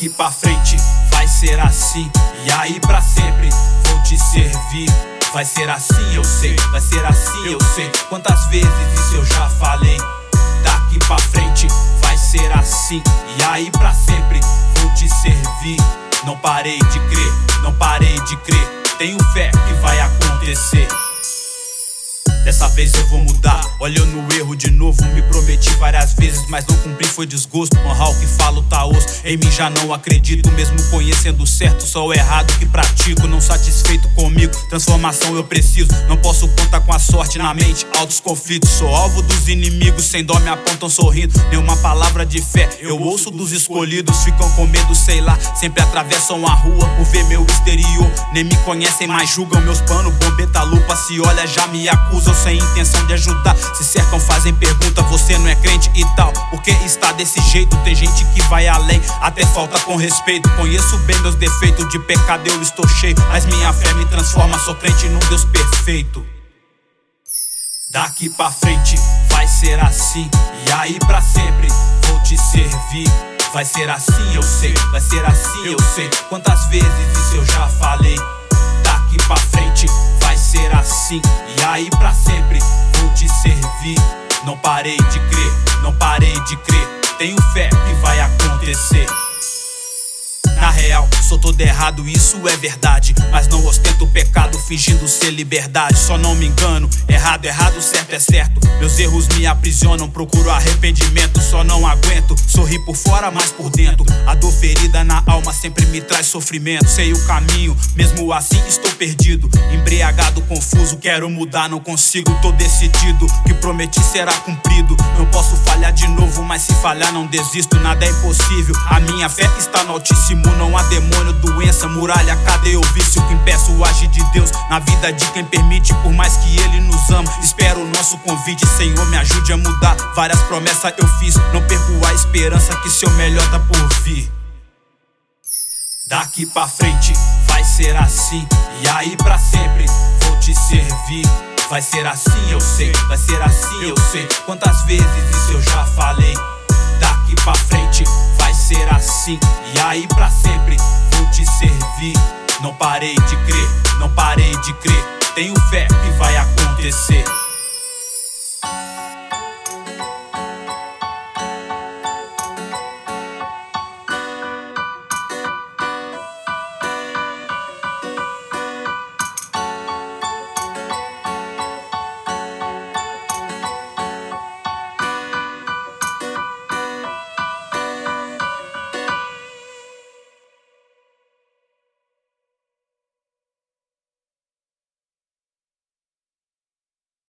Daqui pra frente vai ser assim, e aí pra sempre vou te servir. Vai ser assim, eu sei, vai ser assim, eu sei. Quantas vezes isso eu já falei. Daqui pra frente vai ser assim, e aí pra sempre vou te servir. Não parei de crer, não parei de crer. Tenho fé que vai acontecer. Dessa vez eu vou mudar, olha eu no erro de novo. Me prometi várias vezes, mas não cumpri, foi desgosto. Honrar o que falo tá osso, em mim já não acredito. Mesmo conhecendo certo, só o errado que pratico. Não satisfeito comigo, transformação eu preciso. Não posso contar com a sorte na mente, altos conflitos. Sou alvo dos inimigos, sem dó me apontam sorrindo. Nenhuma palavra de fé, eu ouço dos escolhidos. Ficam com medo, sei lá, sempre atravessam a rua por ver meu exterior. Nem me conhecem, mas julgam meus panos. Bombeta lupa, se olha já me acusam sem intenção de ajudar. Se cercam, fazem pergunta, você não é crente e tal. Por que está desse jeito? Tem gente que vai além, até falta com respeito. Conheço bem meus defeitos, de pecado eu estou cheio, mas minha fé me transforma, sou crente num Deus perfeito. Daqui pra frente vai ser assim, e aí pra sempre vou te servir. Vai ser assim, eu sei, vai ser assim, eu sei. Quantas vezes isso eu já falei. Daqui pra frente vai ser assim, e aí pra sempre vou te servir. Não parei de crer, não parei de crer. Tenho fé que vai acontecer. Na real, sou todo errado, isso é verdade. Mas não ostento o pecado fingindo ser liberdade. Só não me engano, errado, errado, certo é certo. Meus erros me aprisionam, procuro arrependimento. Só não aguento, sorri por fora, mas por dentro. A dor ferida na alma sempre me traz sofrimento. Sei o caminho, mesmo assim estou perdido. Embriagado, confuso, quero mudar, não consigo. Tô decidido, que prometi será cumprido. Não posso falhar de novo, mas se falhar não desisto. Nada é impossível, a minha fé está no Altíssimo. Não há demônio, doença, muralha, cadeia ou vício que impeça o agir de Deus na vida de quem permite, por mais que Ele nos ama. Espero o nosso convite, Senhor, me ajude a mudar. Várias promessas eu fiz, não perco a esperança que seu melhor tá por vir. Daqui pra frente vai ser assim, e aí pra sempre vou te servir. Vai ser assim, eu sei, vai ser assim, eu sei. Quantas vezes isso eu já falei. Daqui pra frente vai ser assim, e aí pra sempre vou te servir. Não parei de crer, não parei de crer. Tenho fé que vai acontecer.